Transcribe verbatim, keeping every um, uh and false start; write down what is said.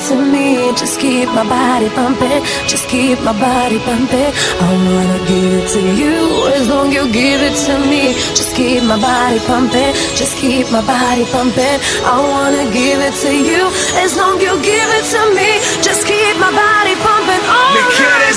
to me. Just keep my body pumping, just keep my body pumping. I wanna give it to you as long you give it to me. Just keep my body pumping, just keep my body pumping. I wanna give it to you as long you give it to me. Just keep my body pumping all night.